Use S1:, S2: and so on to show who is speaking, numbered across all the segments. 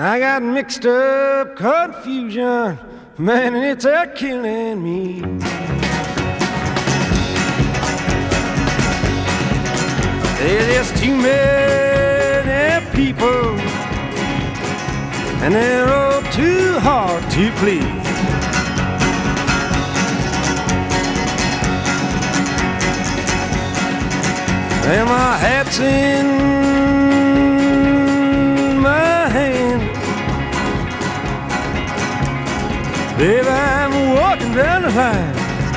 S1: I got mixed up confusion, man, and it's a killing me. There's just too many people, and they're all too hard to please. And my hat's in my hand, baby, I'm walking down the line.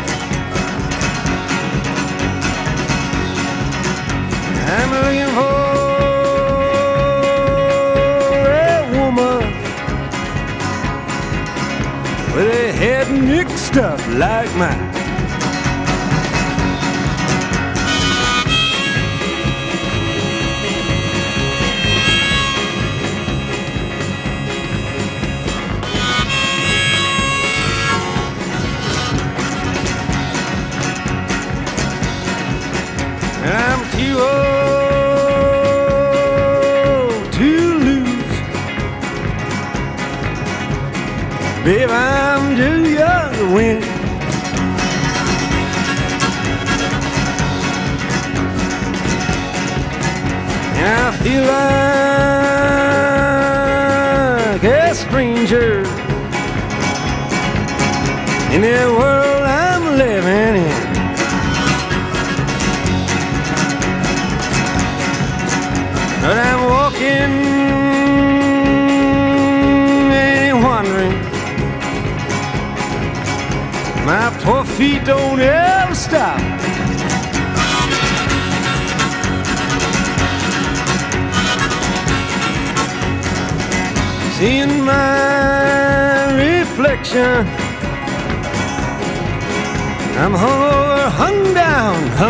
S1: I'm looking for a woman with a head mixed up like mine. I'm too old to lose, babe, I'm too young to win. And I feel like a stranger in the world I'm living in. But I'm walking and wandering, my poor feet don't ever stop. Seeing my reflection, I'm hung over, hung down,